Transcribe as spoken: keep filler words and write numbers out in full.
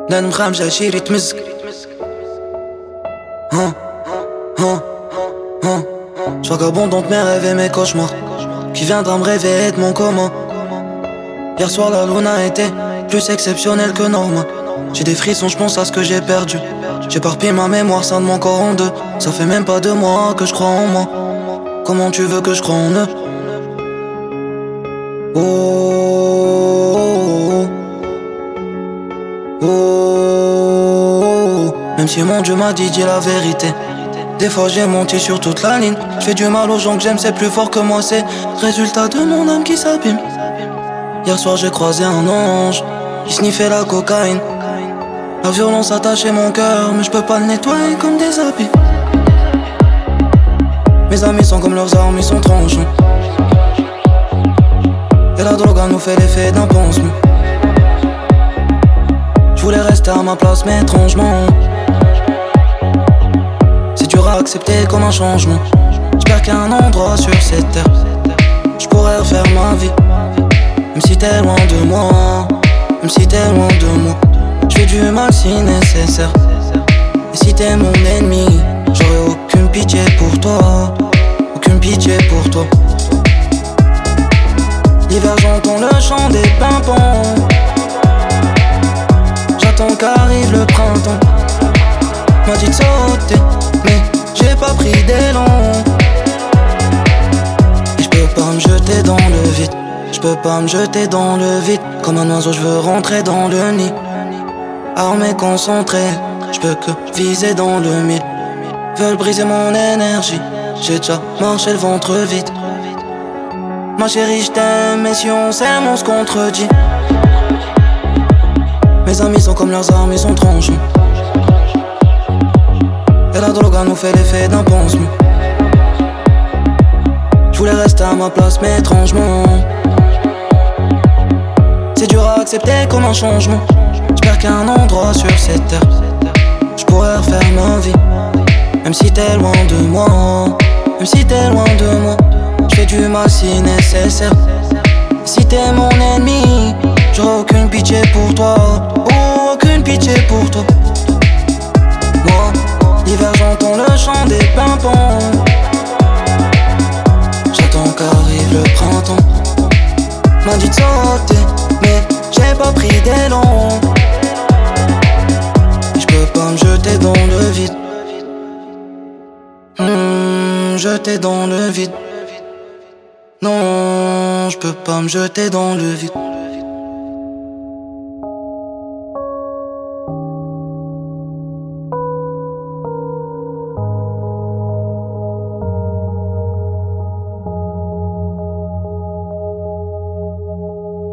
لا مخامجة شيري تمزك Hein, hein, hein. Je vagabonde entre mes rêves et mes cauchemars. Qui viendra me réveiller de mon coma? Hier soir la luna était plus exceptionnelle que normal. J'ai des frissons, je pense à ce que j'ai perdu. J'éparpille ma mémoire, scinde mon corps en deux. Ça fait même pas deux mois que je crois en moi. Comment tu veux que je croie en eux? Oh, oh, oh, oh. Même si mon Dieu m'a dit, dis la vérité. Des fois j'ai menti sur toute la ligne. J'fais du mal aux gens que j'aime, c'est plus fort que moi. C'est résultat de mon âme qui s'abîme. Hier soir j'ai croisé un ange qui sniffait la cocaïne. La violence attachait mon cœur, mais je peux pas le nettoyer comme des habits. Mes amis sont comme leurs armes, ils sont tranchants. Et la drogue nous fait l'effet d'un pansement. Je voulais rester à ma place, mais étrangement c'est dur à accepter comme un changement. J'espère qu'il y a un endroit sur cette terre je pourrais refaire ma vie. Même si t'es loin de moi, même si t'es loin de moi, je fais du mal si nécessaire. Et si t'es mon ennemi, j'aurai aucune pitié pour toi, aucune pitié pour toi. L'hiver j'entends le chant des pimpons. J'attends qu'arrive le printemps. M'a dit de sauter, mais j'ai pas pris d'élan. Et j'peux pas me jeter dans le vide. J'peux pas me jeter dans le vide. Comme un oiseau, j'veux rentrer dans le nid. Armé, concentré, j'peux que viser dans le mille. Veulent briser mon énergie. J'ai déjà marché le ventre vide. Ma chérie, j't'aime, mais si on s'aime, on se contredit. Mes amis sont comme leurs armes, ils sont tranchants. Et la drogue nous fait l'effet d'un pansement. Je voulais rester à ma place, mais étrangement c'est dur à accepter comme un changement. J'espère qu'il y a un endroit sur cette terre je pourrais refaire ma vie. Même si t'es loin de moi, même si t'es loin de moi, je fais du mal si nécessaire. Et si t'es mon ennemi, j'aurai aucune pitié pour toi, oh, aucune pitié pour toi. Moi, l'hiver j'entends le chant des pimpons. J'attends qu'arrive le printemps. M'a dit de sauter, mais j'ai pas pris d'élan. J'peux pas me jeter dans le vide. Mmh, jeter dans le vide. Non, j'peux pas me jeter dans le vide.